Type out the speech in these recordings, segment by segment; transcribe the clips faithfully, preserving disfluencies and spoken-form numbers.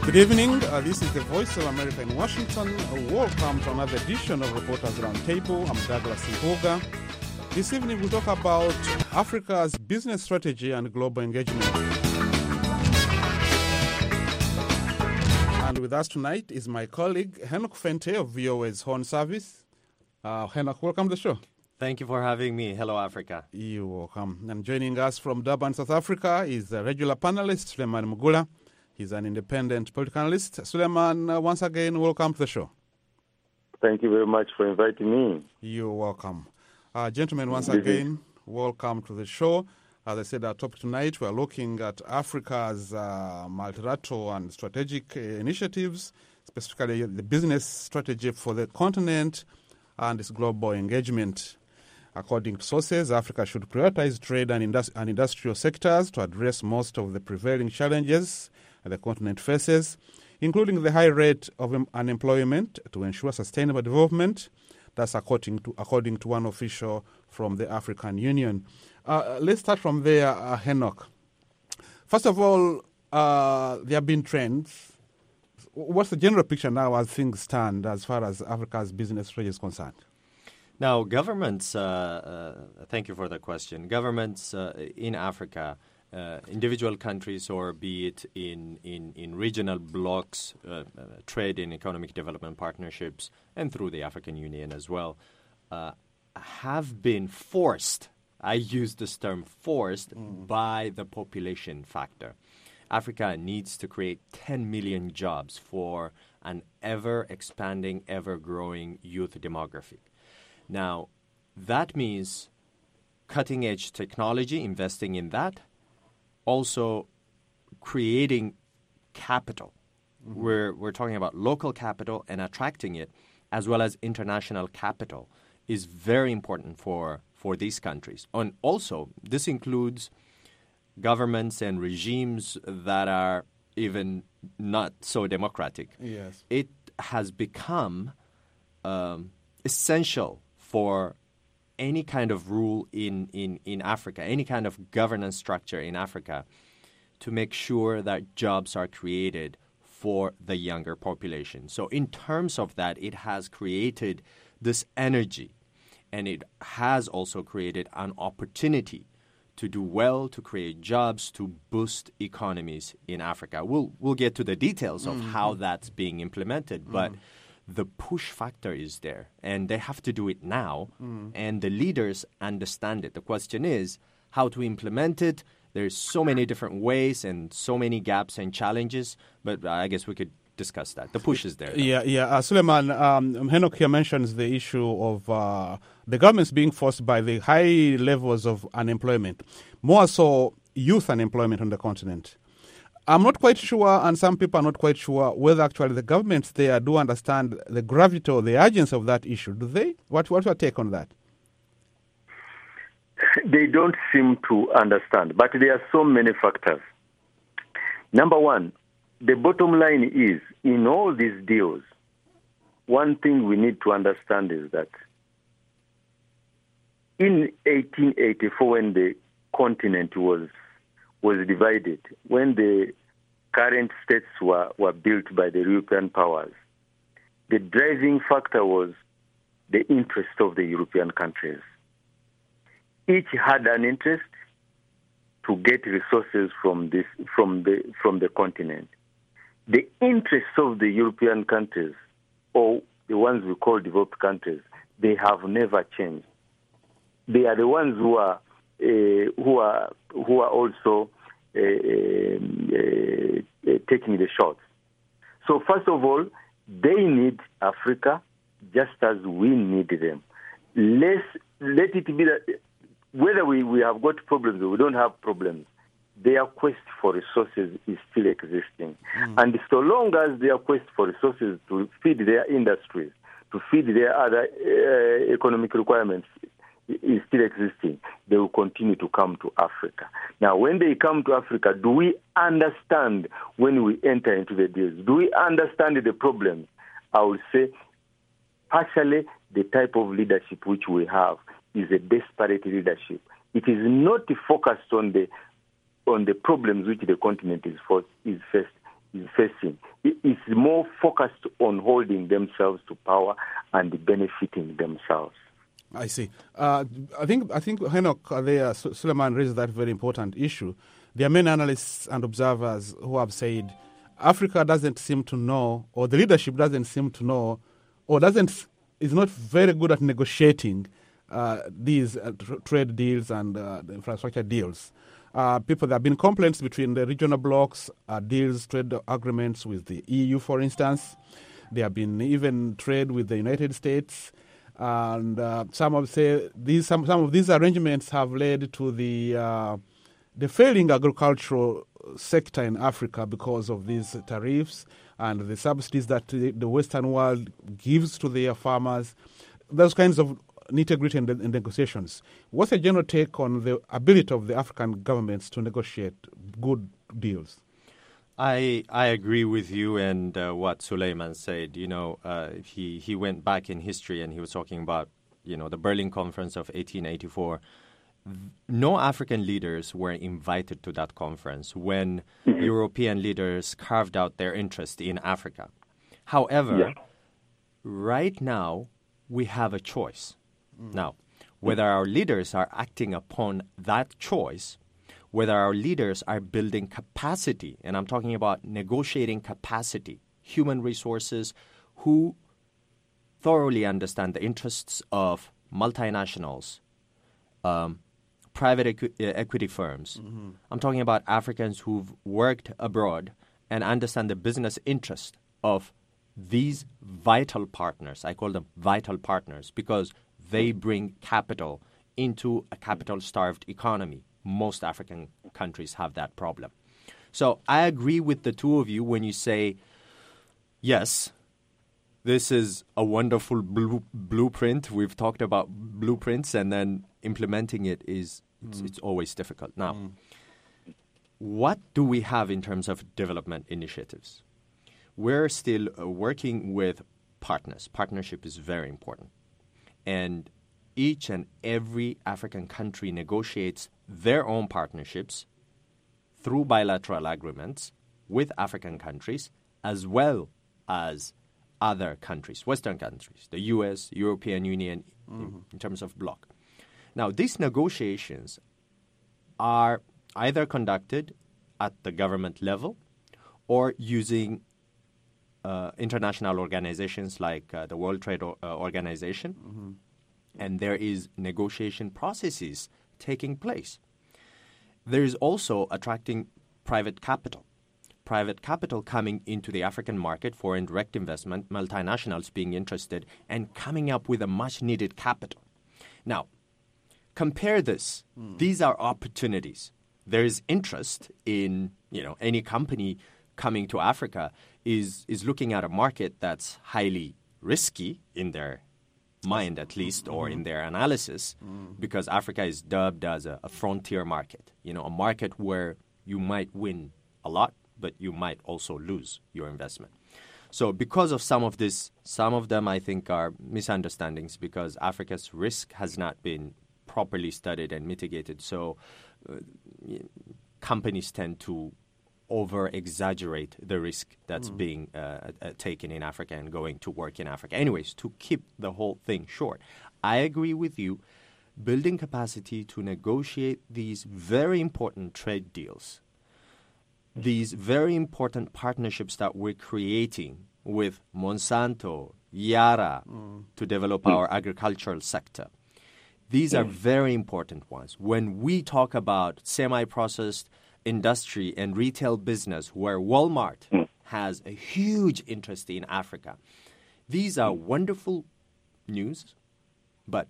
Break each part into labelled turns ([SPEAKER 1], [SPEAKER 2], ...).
[SPEAKER 1] Good evening. Uh, this is the Voice of America in Washington. Uh, welcome to another edition of Reporters Roundtable. I'm Douglas Ihoga. This evening we'll talk about Africa's business strategy and global engagement. And with us tonight is my colleague, Henok Fente of V O A's Horn Service. Uh, Henok, welcome to the show.
[SPEAKER 2] Thank you for having me. Hello, Africa.
[SPEAKER 1] You're welcome. And joining us from Durban, South Africa is a regular panelist, Suleiman Mugula. He's an independent political analyst. Suleiman, uh, once again, welcome to the show.
[SPEAKER 3] Thank you very much for inviting me.
[SPEAKER 1] You're welcome. Uh, gentlemen, once again, welcome to the show. As I said, our topic tonight, we're looking at Africa's uh, multilateral and strategic uh, initiatives, specifically the business strategy for the continent and its global engagement. According to sources, Africa should prioritize trade and, industri- and industrial sectors to address most of the prevailing challenges the continent faces, including the high rate of um, unemployment, to ensure sustainable development. That's according to according to one official from the African Union. Uh, let's start from there, uh, Henok. First of all, uh, there have been trends. What's the general picture now as things stand as far as Africa's business strategy is concerned?
[SPEAKER 2] Now, governments, uh, uh, thank you for the question. Governments uh, in Africa, uh, individual countries, or be it in, in, in regional blocs, uh, uh, trade and economic development partnerships, and through the African Union as well, uh, have been forced, I use this term forced, mm. by the population factor. Africa needs to create ten million jobs for an ever-expanding, ever-growing youth demographic. Now, that means cutting-edge technology, investing in that, also creating capital. Mm-hmm. We're, we're talking about local capital and attracting it, as well as international capital, is very important for, for these countries. And also, this includes governments and regimes that are even not so democratic.
[SPEAKER 1] Yes.
[SPEAKER 2] It has become um, essential for any kind of rule in, in, in Africa, any kind of governance structure in Africa, to make sure that jobs are created for the younger population. So in terms of that, it has created this energy, and it has also created an opportunity to do well, to create jobs, to boost economies in Africa. We'll, we'll get to the details of mm-hmm. how that's being implemented, mm-hmm. but the push factor is there, and they have to do it now, mm. and the leaders understand it. The question is how to implement it. There's so many different ways and so many gaps and challenges, but I guess we could discuss that. The push is there. Though.
[SPEAKER 1] Yeah, yeah. Uh, Suleiman, um, Henok here mentions the issue of uh, the governments being forced by the high levels of unemployment, more so youth unemployment on the continent. I'm not quite sure, and some people are not quite sure, whether actually the governments there do understand the gravity or the urgency of that issue. Do they? What, what's your take on that?
[SPEAKER 3] They don't seem to understand, but there are so many factors. Number one, the bottom line is, in all these deals, one thing we need to understand is that in eighteen eighty-four, when the continent was was divided, when the current states were, were built by the European powers, the driving factor was the interest of the European countries. Each had an interest to get resources from this from the from the continent. The interests of the European countries, or the ones we call developed countries, they have never changed. They are the ones who are Uh, who are who are also uh, uh, uh, taking the shots. So first of all, they need Africa just as we need them. Let's, let it be that whether we, we have got problems or we don't have problems, their quest for resources is still existing. Mm. And so long as their quest for resources to feed their industries, to feed their other uh, economic requirements is still existing, they will continue to come to Africa. Now, when they come to Africa, do we understand when we enter into the deals? Do we understand the problems? I would say, partially, the type of leadership which we have is a desperate leadership. It is not focused on the on the problems which the continent is, for, is faced. is facing. It's more focused on holding themselves to power and benefiting themselves.
[SPEAKER 1] I see. Uh, I think I think Henok there, Suleiman raised that very important issue. There are many analysts and observers who have said Africa doesn't seem to know, or the leadership doesn't seem to know, or doesn't is not very good at negotiating uh, these uh, tr- trade deals and uh, the infrastructure deals. Uh, people, there have been complaints between the regional blocs, uh, deals, trade agreements with the E U, for instance. There have been even trade with the United States. And uh, some of say these some, some of these arrangements have led to the uh, the failing agricultural sector in Africa because of these tariffs and the subsidies that the Western world gives to their farmers. Those kinds of nitty-gritty in, in negotiations. What's your general take on the ability of the African governments to negotiate good deals?
[SPEAKER 2] I I agree with you and uh, what Suleiman said. You know, uh, he he went back in history and he was talking about, you know, the Berlin Conference of eighteen eighty-four. No African leaders were invited to that conference when mm-hmm. European leaders carved out their interest in Africa. However, yeah. right now we have a choice. Mm. Now, whether our leaders are acting upon that choice, whether our leaders are building capacity, and I'm talking about negotiating capacity, human resources who thoroughly understand the interests of multinationals, um, private equi- equity firms. Mm-hmm. I'm talking about Africans who've worked abroad and understand the business interest of these vital partners. I call them vital partners because they bring capital into a capital-starved economy. Most African countries have that problem. So I agree with the two of you when you say, yes, this is a wonderful blue, blueprint. We've talked about blueprints, and then implementing it is it's, mm. it's always difficult. Now, mm. what do we have in terms of development initiatives? We're still uh, working with partners. Partnership is very important. And each and every African country negotiates their own partnerships through bilateral agreements with African countries as well as other countries, Western countries, the U S, European Union, mm-hmm. in, in terms of bloc. Now, these negotiations are either conducted at the government level or using uh, international organizations like uh, the World Trade o- uh, Organization, mm-hmm. and there is negotiation processes taking place. There is also attracting private capital. Private capital coming into the African market, foreign direct investment, multinationals being interested, and coming up with a much-needed capital. Now, compare this. Mm. These are opportunities. There is interest in, you know, any company coming to Africa is is looking at a market that's highly risky in their mind, at least, or mm-hmm. in their analysis, mm. because Africa is dubbed as a, a frontier market, you know, a market where you might win a lot, but you might also lose your investment. So because of some of this, some of them I think are misunderstandings because Africa's risk has not been properly studied and mitigated. So uh, companies tend to over-exaggerate the risk that's mm. being uh, uh, taken in Africa and going to work in Africa. Anyways, to keep the whole thing short, I agree with you. Building capacity to negotiate these very important trade deals, these very important partnerships that we're creating with Monsanto, Yara, mm. to develop our agricultural sector. These mm. are very important ones. When we talk about semi-processed industry and retail business where Walmart mm. has a huge interest in Africa, these are wonderful news, but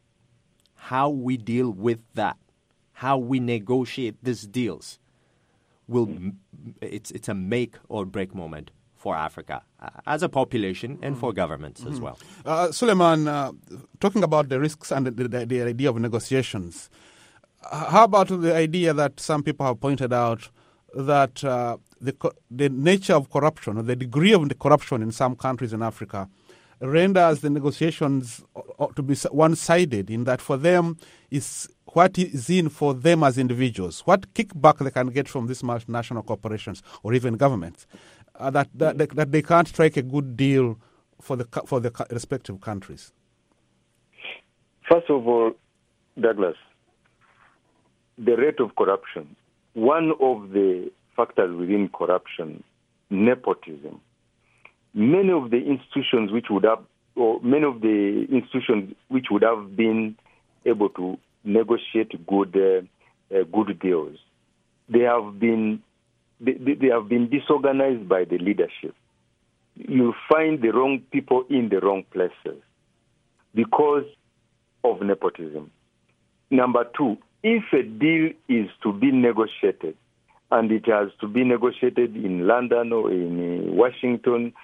[SPEAKER 2] how we deal with that, how we negotiate these deals, will it's it's a make or break moment for Africa uh, as a population and for governments mm-hmm. as well.
[SPEAKER 1] Uh, Suleiman, uh, talking about the risks and the, the, the idea of negotiations, uh, how about the idea that some people have pointed out that uh, the the nature of corruption or the degree of the corruption in some countries in Africa renders the negotiations to be one-sided in that for them is what is in for them as individuals, what kickback they can get from these multinational corporations or even governments, uh, that, that, they, that they can't strike a good deal for the for the respective countries?
[SPEAKER 3] First of all, Douglas, the rate of corruption, one of the factors within corruption, nepotism. Many of the institutions which would have, or many of the institutions which would have been able to negotiate good, uh, uh, good deals, they have been, they, they have been disorganized by the leadership. You find the wrong people in the wrong places because of nepotism. Number two, if a deal is to be negotiated, and it has to be negotiated in London or in Washington,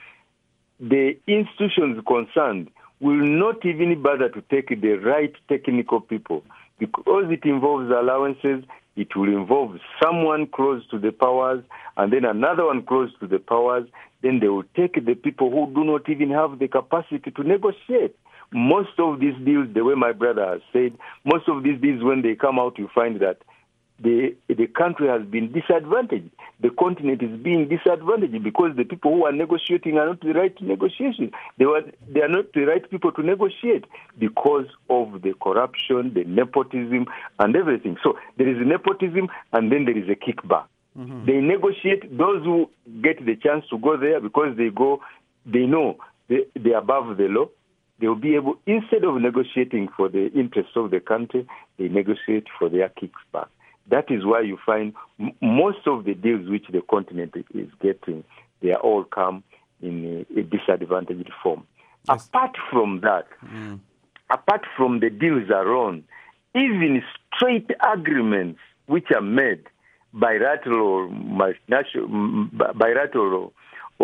[SPEAKER 3] the institutions concerned will not even bother to take the right technical people because it involves allowances. It will involve someone close to the powers and then another one close to the powers. Then they will take the people who do not even have the capacity to negotiate. Most of these deals, the way my brother has said, most of these deals, when they come out, you find that the the country has been disadvantaged. The continent is being disadvantaged because the people who are negotiating are not the right negotiations. They were they are not the right people to negotiate because of the corruption, the nepotism, and everything. So there is nepotism, and then there is a kickback. Mm-hmm. They negotiate. Those who get the chance to go there because they go, they know they they are above the law. They will be able, instead of negotiating for the interests of the country, they negotiate for their kickback. That is why you find m- most of the deals which the continent is getting, they are all come in a, a disadvantaged form. Yes. Apart from that, mm. apart from the deals alone, even straight agreements which are made bilateral or multinational, bilateral or,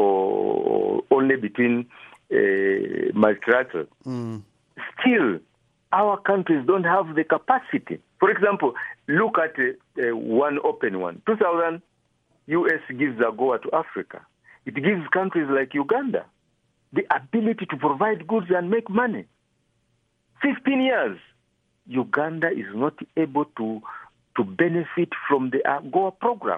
[SPEAKER 3] or only between uh, multilateral, mm. still our countries don't have the capacity. For example, look at uh, uh, one open one. two thousand, U S gives AGOA to Africa. It gives countries like Uganda the ability to provide goods and make money. fifteen years, Uganda is not able to, to benefit from the AGOA program.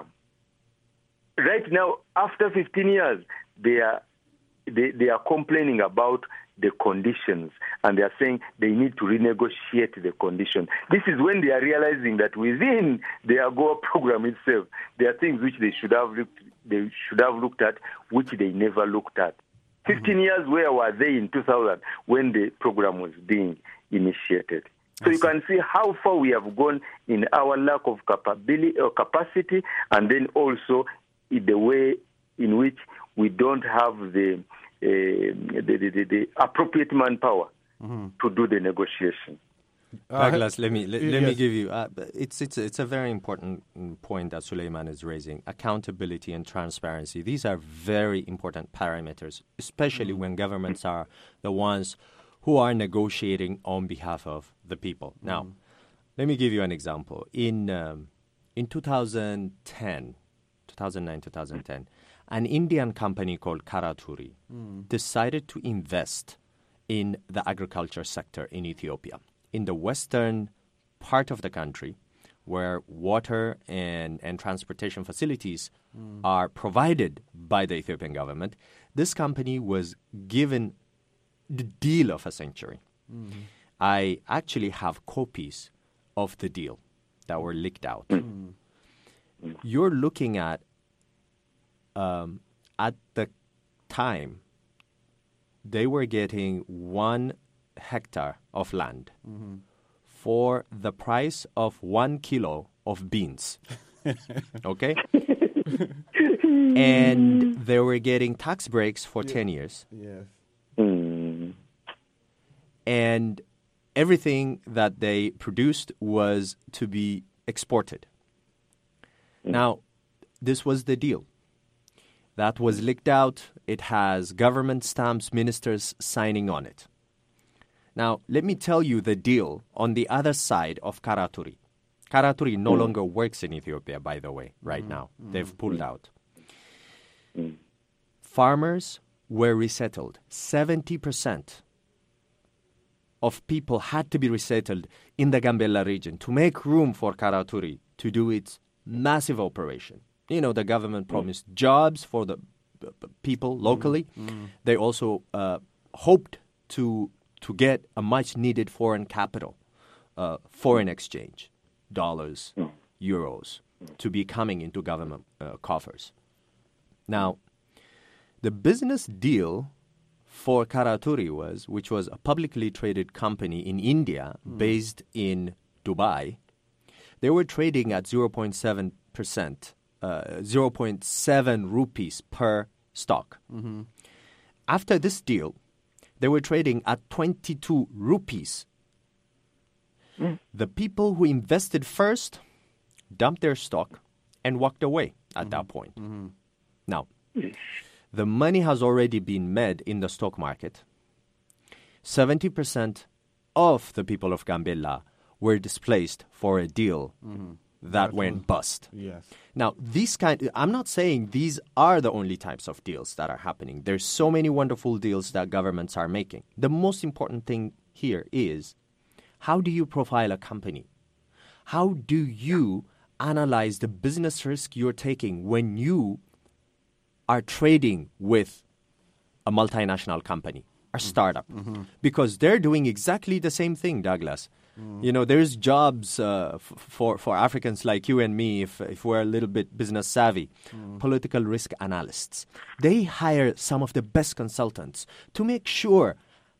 [SPEAKER 3] Right now, after fifteen years, they are, they, they are complaining about the conditions, and they are saying they need to renegotiate the conditions. This is when they are realizing that within the AGOA program itself, there are things which they should have looked, they should have looked at, which they never looked at. Fifteen mm-hmm. years, where were they in two thousand when the program was being initiated? So you can see how far we have gone in our lack of capability or capacity, and then also in the way in which we don't have the Uh, the, the, the, the appropriate manpower mm-hmm. to do the negotiation.
[SPEAKER 2] Uh, Douglas, let me let, let yes. me give you. Uh, it's it's it's a very important point that Suleiman is raising. Accountability and transparency. These are very important parameters, especially mm-hmm. when governments are the ones who are negotiating on behalf of the people. Mm-hmm. Now, let me give you an example. In um, in twenty ten, two thousand nine, two thousand ten. An Indian company called Karaturi mm. decided to invest in the agriculture sector in Ethiopia, in the western part of the country where water and, and transportation facilities mm. are provided by the Ethiopian government. This company was given the deal of a century. Mm-hmm. I actually have copies of the deal that were leaked out. Mm. You're looking at Um, at the time, they were getting one hectare of land mm-hmm. for the price of one kilo of beans. Okay? And they were getting tax breaks for yeah. ten years.
[SPEAKER 1] Yes.
[SPEAKER 3] Mm.
[SPEAKER 2] And everything that they produced was to be exported. Mm. Now, this was the deal. That was leaked out. It has government stamps, ministers signing on it. Now, let me tell you the deal on the other side of Karaturi. Karaturi no mm. longer works in Ethiopia, by the way, right mm. now. Mm. They've pulled mm. out. Mm. Farmers were resettled. seventy percent of people had to be resettled in the Gambella region to make room for Karaturi to do its massive operation. You know, the government promised mm. jobs for the b- b- people locally. Mm. Mm. They also uh, hoped to to get a much-needed foreign capital, uh, foreign exchange, dollars, mm. euros, to be coming into government uh, coffers. Now, the business deal for Karaturi was, which was a publicly traded company in India mm. based in Dubai, they were trading at zero point seven percent, uh, zero point seven rupees per stock. Mm-hmm. After this deal, they were trading at twenty-two rupees. Mm. The people who invested first dumped their stock and walked away at mm-hmm. that point. Mm-hmm. Now, the money has already been made in the stock market. seventy percent of the people of Gambella were displaced for a deal mm-hmm. that, that went was, bust.
[SPEAKER 1] Yes.
[SPEAKER 2] Now, these kind, I'm not saying these are the only types of deals that are happening. There's so many wonderful deals that governments are making. The most important thing here is, how do you profile a company? How do you analyze the business risk you're taking when you are trading with a multinational company, a startup? Mm-hmm. Because they're doing exactly the same thing, Douglas. Mm. You know, there's jobs uh, f- for, for Africans like you and me, if, if we're a little bit business savvy, mm. political risk analysts. They hire some of the best consultants to make sure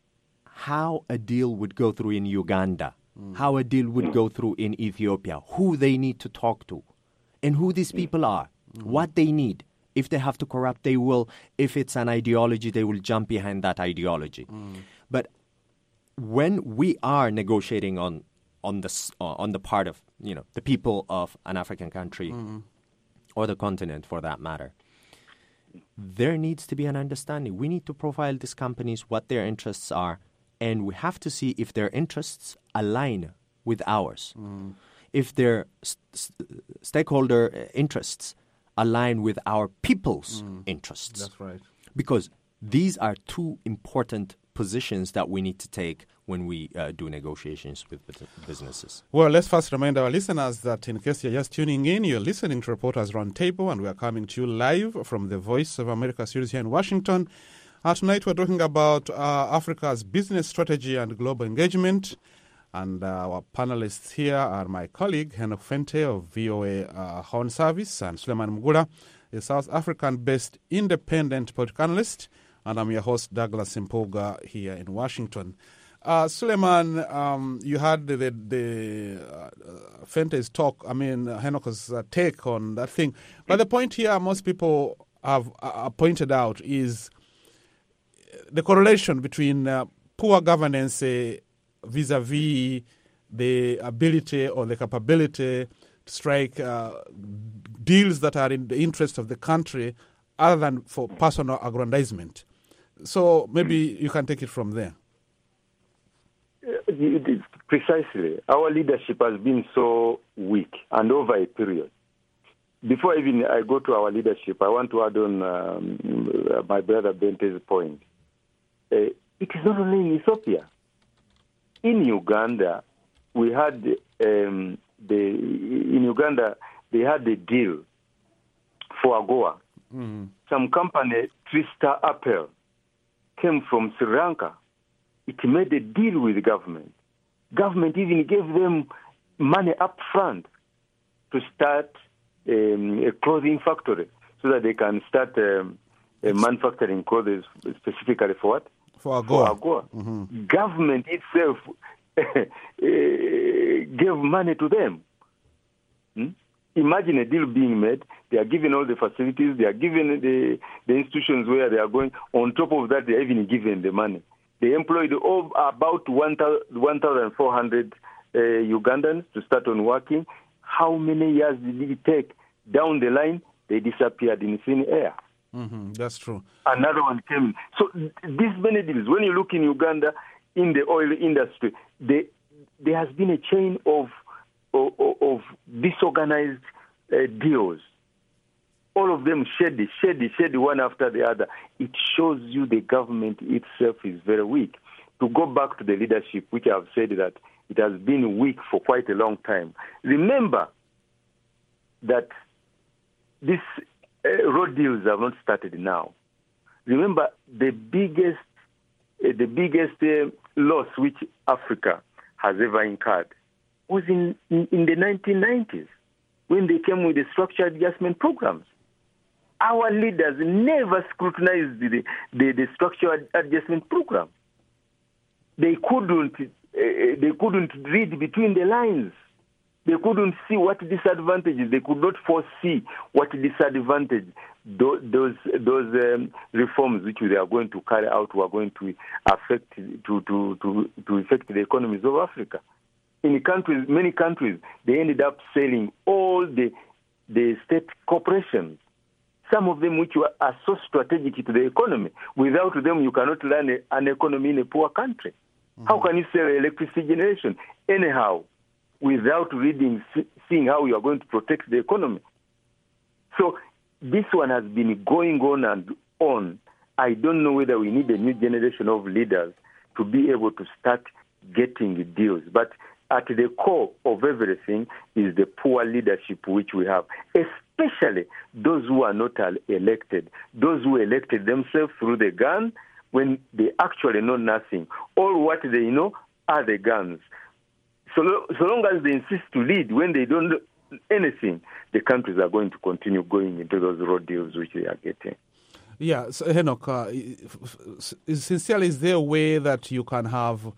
[SPEAKER 2] how a deal would go through in Uganda, mm. how a deal would go through in Ethiopia, who they need to talk to, and who these people are, mm. what they need. If they have to corrupt, they will. If it's an ideology, they will jump behind that ideology. Mm. But when we are negotiating on on the uh, on the part of you know the people of an African country mm. or the continent, for that matter, there needs to be an understanding. We need to profile these companies, what their interests are, and we have to see if their interests align with ours. Mm. If their st- stakeholder interests align with our people's mm. interests.
[SPEAKER 1] That's right.
[SPEAKER 2] Because these are two important positions that we need to take when we uh, do negotiations with businesses.
[SPEAKER 1] Well, let's first remind our listeners that in case you're just tuning in, you're listening to Reporters Roundtable, and we are coming to you live from the Voice of America studios here in Washington. Uh, tonight we're talking about uh, Africa's business strategy and global engagement. And uh, our panelists here are my colleague, Henok Fente of V O A uh, Horn Service, and Suleiman Mugula, a South African-based independent political analyst. And I'm your host, Douglas Mpoga, here in Washington. Uh, Suleiman, um, you had the, the, the uh, Fente's talk, I mean, Henok's uh, take on that thing. But the point here most people have uh, pointed out is the correlation between uh, poor governance uh, vis-a-vis the ability or the capability to strike uh, deals that are in the interest of the country other than for personal aggrandizement. So maybe you can take it from there.
[SPEAKER 3] Uh, precisely. Our leadership has been so weak and over a period. Before even I go to our leadership, I want to add on um, my brother Bente's point. Uh, it is not only in Ethiopia. In Uganda, we had um, the in Uganda they had a deal for AGOA. Mm-hmm. Some company, Tristar Apparel, came from Sri Lanka. It made a deal with the government. Government even gave them money up front to start um, a clothing factory so that they can start um, uh, manufacturing clothes specifically for what?
[SPEAKER 1] For AGOA.
[SPEAKER 3] For AGOA. Mm-hmm. Government itself gave money to them. Hmm? Imagine a deal being made. They are given all the facilities. They are given the, the institutions where they are going. On top of that, they are even given the money. They employed all, about one thousand four hundred uh, Ugandans to start on working. How many years did it take? Down the line, they disappeared in thin air.
[SPEAKER 1] Mm-hmm, that's true.
[SPEAKER 3] Another one came. So these many deals, when you look in Uganda, in the oil industry, they, there has been a chain of, of, of disorganized uh, deals. all of them shady, shady, shady, one after the other. It shows you the government itself is very weak. To go back to the leadership, which I've said that it has been weak for quite a long time. Remember that these uh, road deals have not started now. Remember the biggest, uh, the biggest uh, loss which Africa has ever incurred was in, in, in the nineteen nineties when they came with the structural adjustment programs. Our leaders never scrutinized the, the, the structural adjustment program. They couldn't, uh, they couldn't read between the lines. They couldn't see what disadvantages. They could not foresee what disadvantage those those, those um, reforms which they are going to carry out were going to affect to to to, to affect the economies of Africa. In countries, many countries, they ended up selling all the the state corporations. Some of them which were, are so strategic to the economy. Without them, you cannot run a, an economy in a poor country. Mm-hmm. How can you sell electricity generation anyhow without reading, seeing how you are going to protect the economy? So this one has been going on and on. I don't know whether we need a new generation of leaders to be able to start getting deals. But at the core of everything is the poor leadership which we have, especially those who are not elected, those who elected themselves through the gun when they actually know nothing. All what they know are the guns. So, so long as they insist to lead when they don't know anything, the countries are going to continue going into those road deals which they are getting.
[SPEAKER 1] Yeah, so Enoch, uh, sincerely, is there a way that you can have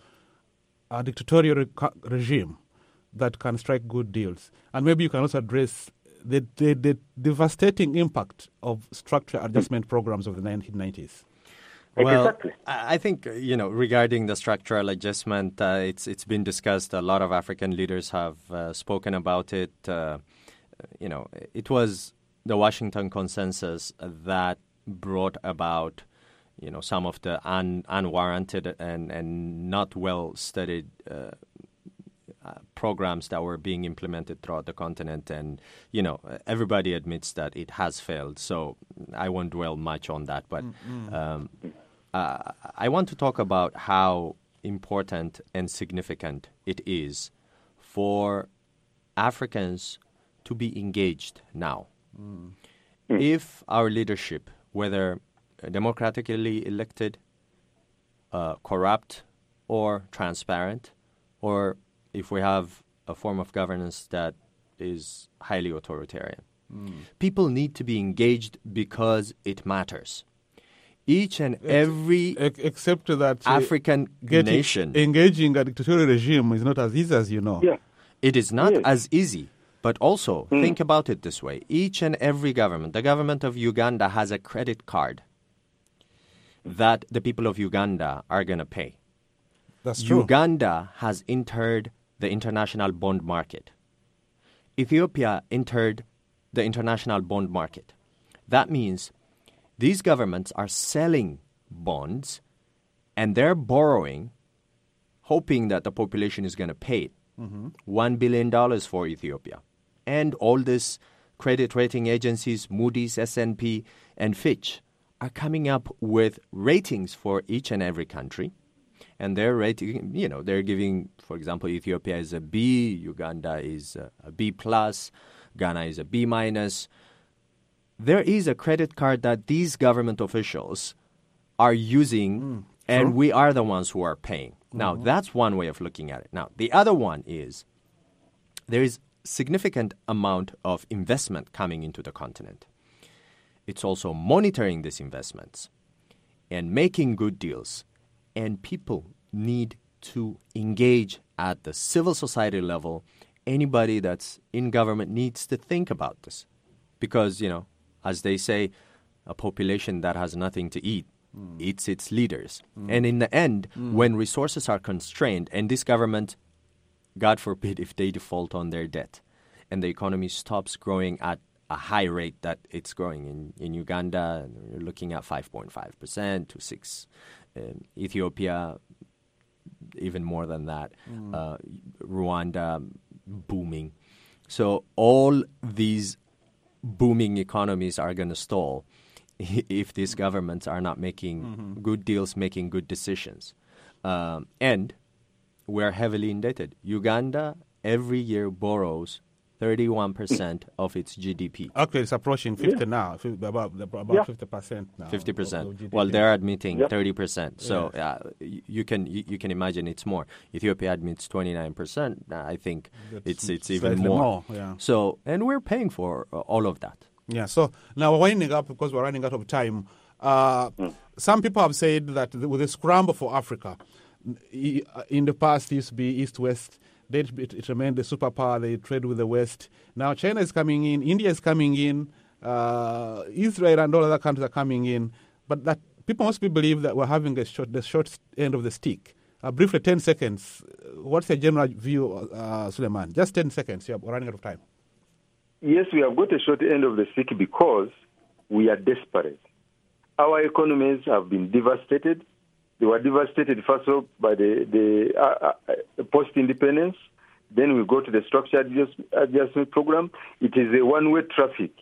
[SPEAKER 1] a dictatorial re- regime that can strike good deals? And maybe you can also address the, the, the devastating impact of structural adjustment programs of the nineteen nineties.
[SPEAKER 2] Well,
[SPEAKER 3] exactly.
[SPEAKER 2] I think, you know, regarding the structural adjustment, uh, it's it's been discussed. A lot of African leaders have uh, spoken about it. Uh, you know, it was the Washington Consensus that brought about, you know, some of the un, unwarranted and, and not well-studied uh, uh, programs that were being implemented throughout the continent. And, you know, everybody admits that it has failed. So I won't dwell much on that. But mm-hmm. um, uh, I want to talk about how important and significant it is for Africans to be engaged now. Mm. If our leadership, whether democratically elected, uh, corrupt, or transparent, or if we have a form of governance that is highly authoritarian. Mm. People need to be engaged because it matters. Each and every
[SPEAKER 1] Ex- except that
[SPEAKER 2] African
[SPEAKER 1] uh,
[SPEAKER 2] nation...
[SPEAKER 1] Engaging a dictatorial regime is not as easy as you know.
[SPEAKER 3] Yeah.
[SPEAKER 2] It is not
[SPEAKER 3] yes.
[SPEAKER 2] as easy. But also, mm. think about it this way. Each and every government, the government of Uganda has a credit card that the people of Uganda are going to pay.
[SPEAKER 1] That's true.
[SPEAKER 2] Uganda has entered the international bond market. Ethiopia entered the international bond market. That means these governments are selling bonds and they're borrowing, hoping that the population is going to pay it. Mm-hmm. One billion dollars for Ethiopia. And all these credit rating agencies, Moody's, S and P, and Fitch, are coming up with ratings for each and every country. And they're rating, you know, they're giving, for example, Ethiopia is a B, Uganda is a, a B plus, Ghana is a B minus. There is a credit card that these government officials are using, mm, and sure. we are the ones who are paying. Mm-hmm. Now, that's one way of looking at it. Now, the other one is there is significant amount of investment coming into the continent. It's also monitoring these investments and making good deals. And people need to engage at the civil society level. Anybody that's in government needs to think about this. Because, you know, as they say, a population that has nothing to eat mm. eats its leaders. Mm. And in the end, mm. when resources are constrained, and this government, God forbid, if they default on their debt, and the economy stops growing at a high rate that it's growing in, in Uganda, you're looking at five point five percent to six. Um, Ethiopia, even more than that. Mm. Uh, Rwanda, booming. So all these booming economies are going to stall if these governments are not making mm-hmm. good deals, making good decisions. Um, and we're heavily indebted. Uganda every year borrows thirty-one percent of its G D P.
[SPEAKER 1] Actually, it's approaching fifty yeah. now, about, about yeah. fifty percent now.
[SPEAKER 2] fifty percent. Well, they're admitting yeah. thirty percent. So yes. uh, you can you, you can imagine it's more. Ethiopia admits twenty-nine percent. I think That's it's it's even more. more yeah. So, and we're paying for uh, all of that.
[SPEAKER 1] Yeah, so now we're winding up because we're running out of time. Uh, mm. Some people have said that with the scramble for Africa, in the past it used to be East-West. They, it, it remained the superpower. They trade with the West. Now China is coming in. India is coming in. Uh, Israel and all other countries are coming in. But that people must be believe that we're having a short, the short end of the stick. Uh, briefly, ten seconds. What's your general view, uh, Suleiman? Just ten seconds. Yeah, we're running out of time.
[SPEAKER 3] Yes, we have got a short end of the stick because we are desperate. Our economies have been devastated. They were devastated, first of all, by the, the uh, uh, post-independence. Then we go to the structured adjust, adjustment program. It is a one-way traffic.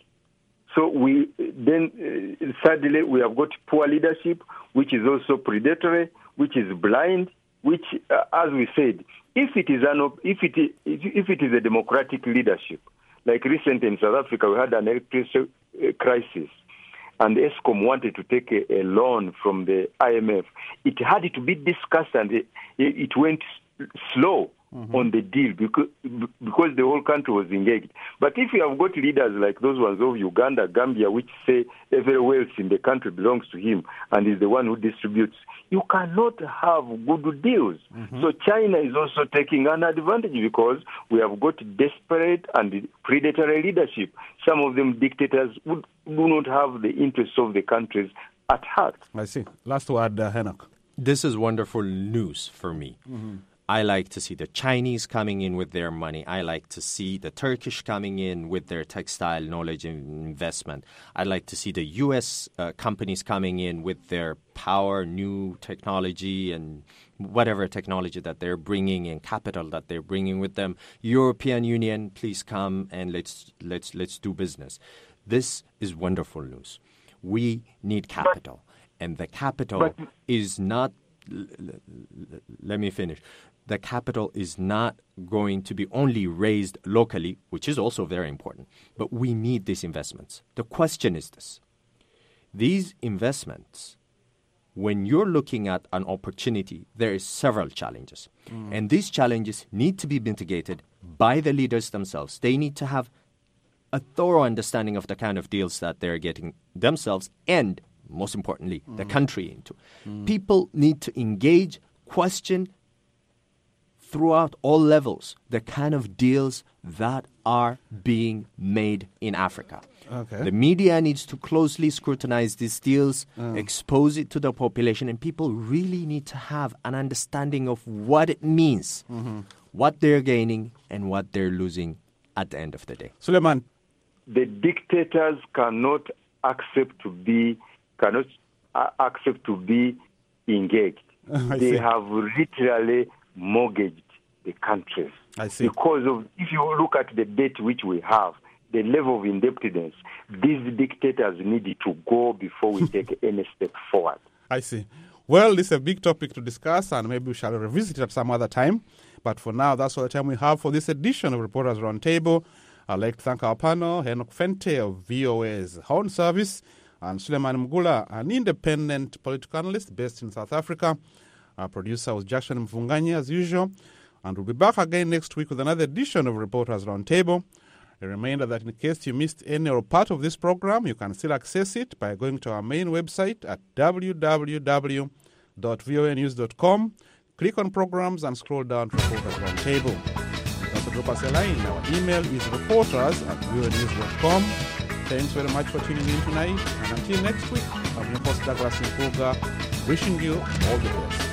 [SPEAKER 3] So we then, uh, thirdly, we have got poor leadership, which is also predatory, which is blind, which, uh, as we said, if it is an, if it is, if it is a democratic leadership, like recently in South Africa, we had an electricity crisis. And ESCOM wanted to take a, a loan from the I M F. It had to be discussed, and it, it went slow mm-hmm. on the deal because, because the whole country was engaged. But if you have got leaders like those ones of Uganda, Gambia, which say every wealth in the country belongs to him and is the one who distributes, you cannot have good deals. Mm-hmm. So China is also taking an advantage because we have got desperate and predatory leadership. Some of them dictators would, do not have the interests of the countries at heart.
[SPEAKER 1] I see. Last word, uh, Henok.
[SPEAKER 2] This is wonderful news for me.
[SPEAKER 1] Mm-hmm.
[SPEAKER 2] I like to see the Chinese coming in with their money. I like to see the Turkish coming in with their textile knowledge and investment. I like to see the U S uh, companies coming in with their power, new technology, and whatever technology that they're bringing and capital that they're bringing with them. European Union, please come and let's let's let's do business. This is wonderful news. We need capital, and the capital is not. L- l- let me finish. The capital is not going to be only raised locally, which is also very important, but we need these investments. The question is this. These investments, when you're looking at an opportunity, there is several challenges. Mm. And these challenges need to be mitigated by the leaders themselves. They need to have a thorough understanding of the kind of deals that they're getting themselves and, most importantly, mm. the country into. Mm. People need to engage, question, throughout all levels, the kind of deals that are being made in Africa.
[SPEAKER 1] Okay.
[SPEAKER 2] The media needs to closely scrutinize these deals, mm. expose it to the population, and people really need to have an understanding of what it means,
[SPEAKER 1] mm-hmm.
[SPEAKER 2] what they're gaining, and what they're losing at the end of the day.
[SPEAKER 1] Suleiman.
[SPEAKER 3] The dictators cannot accept to be cannot uh, accept to be engaged. They
[SPEAKER 1] see.
[SPEAKER 3] have literally mortgaged the countries.
[SPEAKER 1] I see.
[SPEAKER 3] Because of, if you look at the debt which we have, the level of indebtedness, these dictators need to go before we take any step forward.
[SPEAKER 1] I see. Well, this is a big topic to discuss, and maybe we shall revisit it at some other time. But for now, that's all the time we have for this edition of Reporters Roundtable. I'd like to thank our panel, Henok Fente of V O A's Horn Service, and Suleiman Mgula, an independent political analyst based in South Africa. Our producer was Jackson Mfunganya, as usual. And we'll be back again next week with another edition of Reporters Roundtable. A reminder that in case you missed any or part of this program, you can still access it by going to our main website at w w w dot voa news dot com. Click on programs and scroll down to Reporters Roundtable. You can also drop us a line. Our email is reporters at voa news dot com. Thanks very much for tuning in tonight. And until next week, I'm your host Douglas Nkuga, wishing you all the best.